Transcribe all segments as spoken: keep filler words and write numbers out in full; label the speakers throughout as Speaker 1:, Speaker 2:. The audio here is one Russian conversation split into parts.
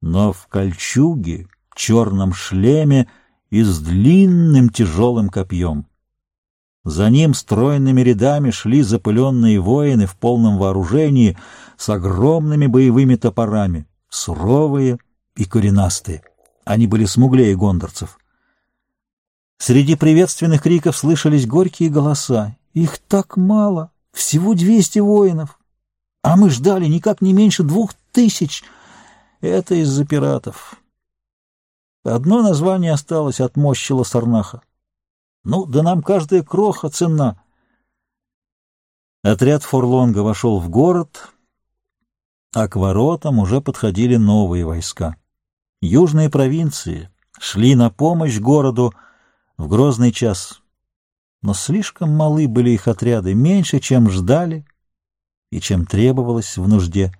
Speaker 1: но в кольчуге, черном шлеме и с длинным тяжелым копьем. За ним стройными рядами шли запыленные воины в полном вооружении с огромными боевыми топорами, суровые и коренастые. Они были смуглее гондорцев. Среди приветственных криков слышались горькие голоса. «Их так мало! Всего двести воинов! А мы ждали никак не меньше двух тысяч! Это из-за пиратов!» Одно название осталось от мощила Сарнаха. Ну, да нам каждая кроха ценна. Отряд Форлонга вошел в город, а к воротам уже подходили новые войска. Южные провинции шли на помощь городу в грозный час, но слишком малы были их отряды, меньше, чем ждали и чем требовалось в нужде.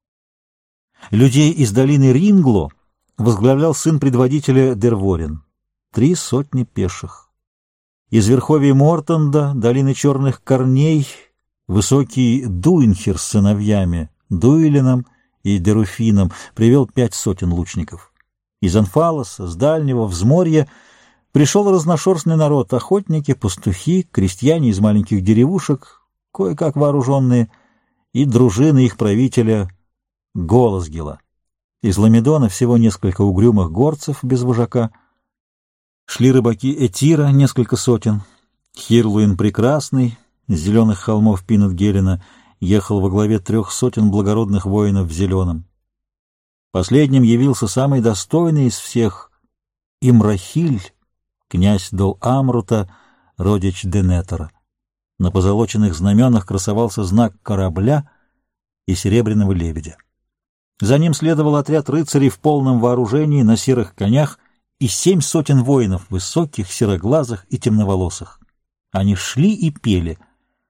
Speaker 1: Людей из долины Рингло возглавлял сын предводителя Дерворин, три сотни пеших. Из верховья Мортонда, долины черных корней, высокий Дуинхер с сыновьями, Дуилином и Деруфином, привел пять сотен лучников. Из Анфалоса, с дальнего взморья, пришел разношерстный народ, охотники, пастухи, крестьяне из маленьких деревушек, кое-как вооруженные, и дружины их правителя Голосгила. Из Ламедона всего несколько угрюмых горцев без вожака. Шли рыбаки Этира, несколько сотен. Хирлуин Прекрасный, с зеленых холмов Пинат-Гелена, ехал во главе трех сотен благородных воинов в зеленом. Последним явился самый достойный из всех — Имрахиль, князь Дол-Амрута, родич Денетора. На позолоченных знаменах красовался знак корабля и серебряного лебедя. За ним следовал отряд рыцарей в полном вооружении на серых конях и семь сотен воинов, высоких, сероглазых и темноволосых. Они шли и пели.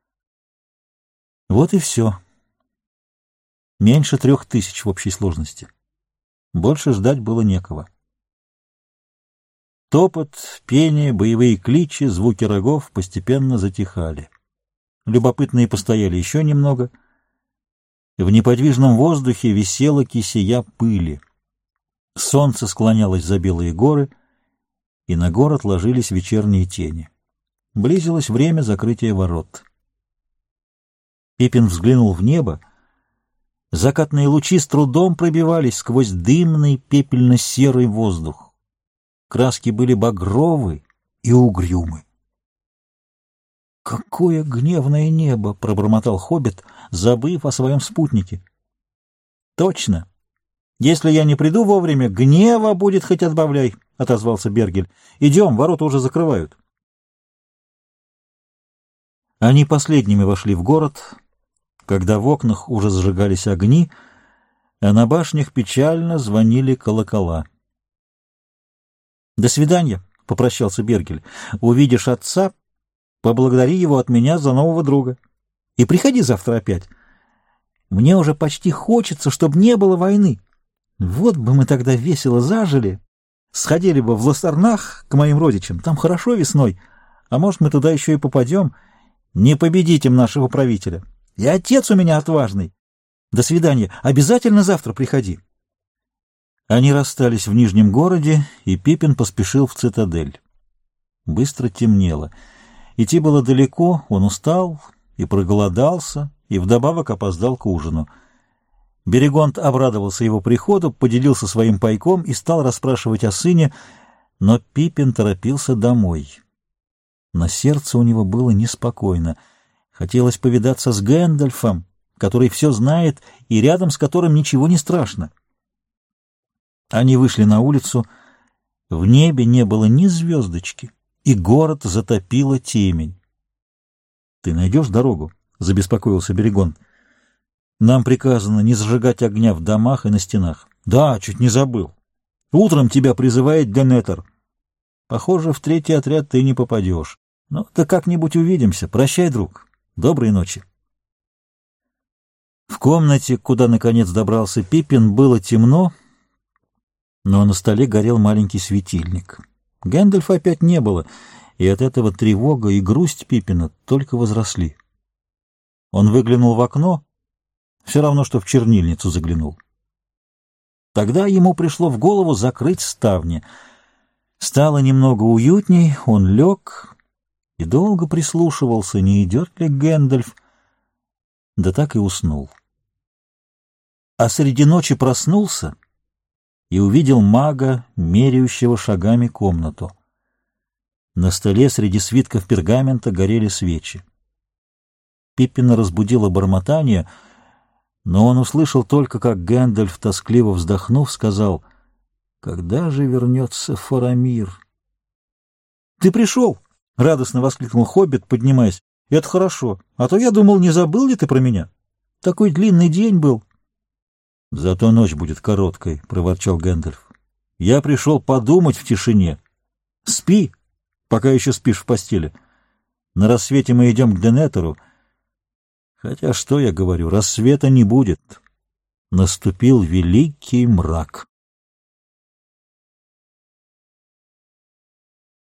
Speaker 1: Вот и все. Меньше трех тысяч в общей сложности. Больше ждать было некого. Топот, пение, боевые кличи, звуки рогов постепенно затихали. Любопытные постояли еще немного. В неподвижном воздухе висела кисея пыли. Солнце склонялось за белые горы, и на город ложились вечерние тени. Близилось время закрытия ворот. Пипин взглянул в небо. Закатные лучи с трудом пробивались сквозь дымный пепельно-серый воздух. Краски были багровы и угрюмы. «Какое гневное небо!» — пробормотал хоббит, забыв о своем спутнике. «Точно! Если я не приду вовремя, гнева будет хоть отбавляй!» — отозвался Бергель. «Идем, ворота уже закрывают». Они последними вошли в город, когда в окнах уже зажигались огни, а на башнях печально звонили колокола. «До свидания», — попрощался Бергель. «Увидишь отца, поблагодари его от меня за нового друга. И приходи завтра опять. Мне уже почти хочется, чтобы не было войны. Вот бы мы тогда весело зажили, сходили бы в Лассарнах к моим родичам, там хорошо весной, а может, мы туда еще и попадем. Не победите нашего правителя. И отец у меня отважный. До свидания. Обязательно завтра приходи». Они расстались в Нижнем городе, и Пипин поспешил в цитадель. Быстро темнело. Идти было далеко, он устал и проголодался, и вдобавок опоздал к ужину. Берегонт обрадовался его приходу, поделился своим пайком и стал расспрашивать о сыне, но Пипин торопился домой. На сердце у него было неспокойно. Хотелось повидаться с Гэндальфом, который все знает и рядом с которым ничего не страшно. Они вышли на улицу. В небе не было ни звездочки, и город затопила темень. — Ты найдешь дорогу? — забеспокоился Берегонт. — Нам приказано не зажигать огня в домах и на стенах. — Да, чуть не забыл. Утром тебя призывает Денетор. Похоже, в третий отряд ты не попадешь. Ну, да как-нибудь увидимся. Прощай, друг. Доброй ночи. В комнате, куда наконец добрался Пипин, было темно, но на столе горел маленький светильник. Гэндальфа опять не было, и от этого тревога и грусть Пипина только возросли. Он выглянул в окно, все равно, что в чернильницу заглянул. Тогда ему пришло в голову закрыть ставни. Стало немного уютней, он лег и долго прислушивался, не идет ли Гэндальф, да так и уснул. А среди ночи проснулся и увидел мага, меряющего шагами комнату. На столе среди свитков пергамента горели свечи. Пиппина разбудило бормотание, но он услышал только, как Гэндальф, тоскливо вздохнув, сказал: «Когда же вернется Фарамир?» «Ты пришел!» — радостно воскликнул хоббит, поднимаясь. «Это хорошо, а то я думал, не забыл ли ты про меня? Такой длинный день был». «Зато ночь будет короткой», — проворчал Гэндальф. «Я пришел подумать в тишине. Спи, пока еще спишь в постели. На рассвете мы идем к Денетору. Хотя что я говорю, рассвета не будет». Наступил великий мрак.